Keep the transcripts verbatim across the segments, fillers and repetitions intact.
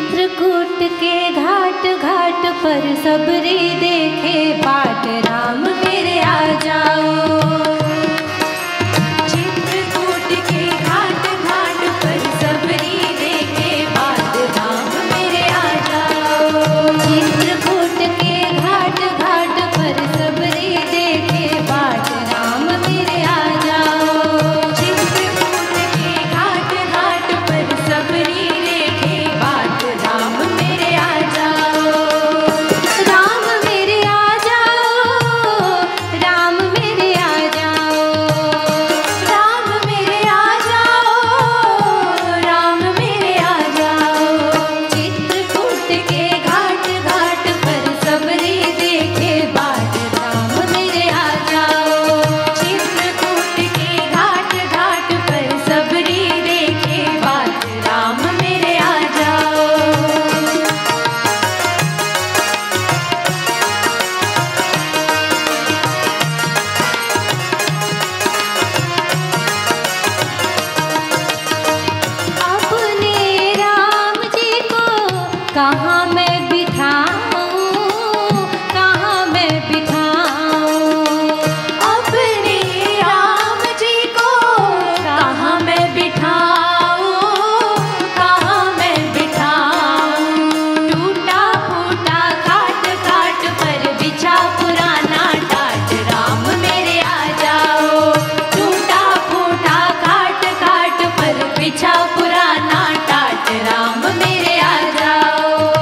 चित्रकूट के घाट घाट पर सबरी देखे बाट, राम मेरे आ जाओ। चित्रकूट के घाट घाट पर सबरी देखे बाट, राम मेरे आ जाओ। चित्रकूट के घाट घाट पर सबरी देखे बाट, राम मेरे आ जाओ। चित्रकूट के घाट घाट पर सबरी देखे बाट, राम मेरे आ जाओ। राम मेरे आ जाओ, राम मेरे आ जाओ, राम मेरे आ जाओ, राम मेरे आ जाओ। चित्रकूट के घाट घाट पर सबरी देखे बाट, राम मेरे आ जाओ। चित्रकूट के घाट घाट पर सबरी देखे बाट, राम मेरे आ जाओ। अपने राम जी को कहाँ मैं बिठाऊं, कहाँ मैं बिठाऊं। अपने राम जी को कहाँ मैं बिठाऊं, कहाँ मैं बिठाऊं। टूटा फूटा खाट खाट पर बिछा पुराना टाट, राम मेरे आ जाओ। टूटा फूटा खाट खाट पर बिछा पुराना टाट, राम मेरे आ जाओ।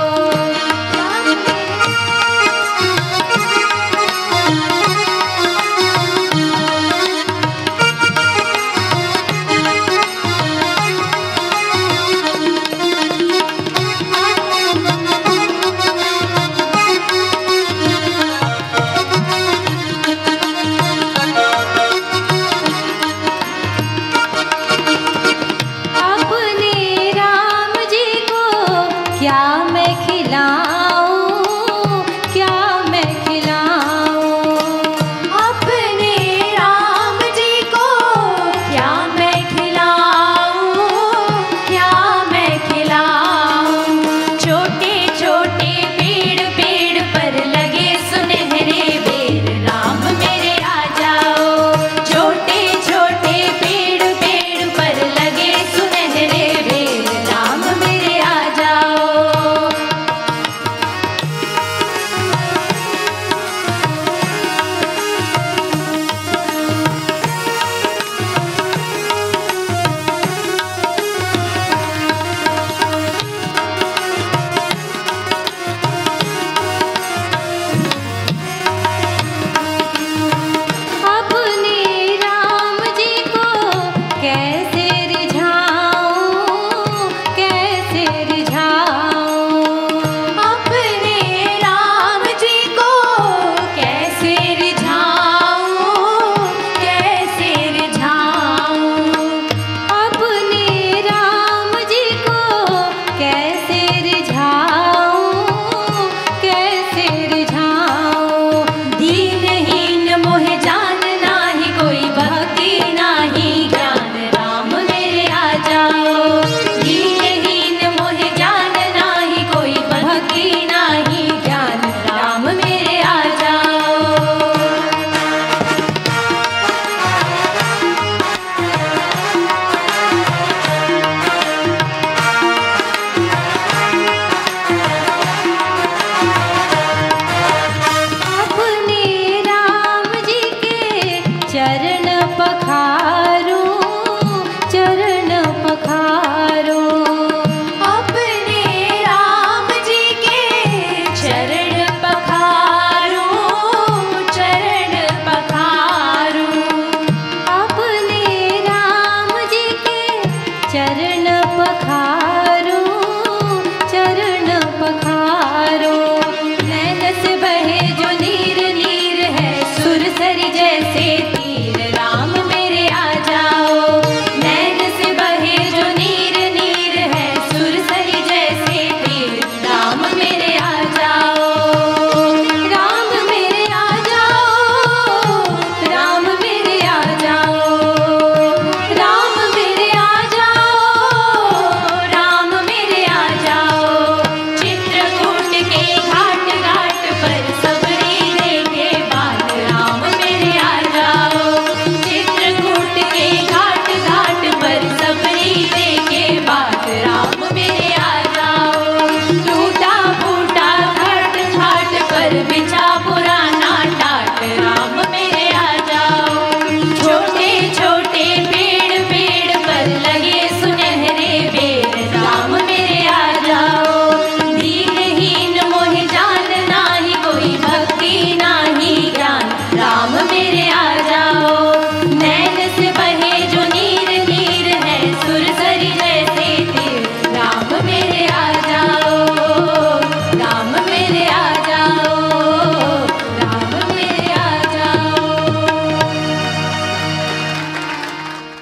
अपने राम जी को क्या मैं खिलाऊं, क्या मैं खिलाऊं। अपने राम जी को क्या मैं खिलाऊं, क्या मैं खिलाऊं। छोटे छोटे पेड़ पेड़ पर लगे सुनहरे बेर, राम मेरे आ जाओ। छोटे छोटे पेड़ पेड़ पर लगे सुनहरे बेर, राम मेरे आ जाओ। अपने राम जी को कैसे रिझाऊं, कैसे रिझाऊं। अपने राम जी को कैसे रिझाऊं, कैसे रिझाऊं। अपने राम जी को कैसे रिझाऊं, कैसे रिझाऊं। दीनहीन मोह जान नाही कोई भक्ति नाही ज्ञान, राम मेरे आ जाओ। दीनहीन मोह जान नाही कोई भक्ति नाही ज्ञान, राम मेरे आ जाओ। अपने राम जी के चरण पखारूं,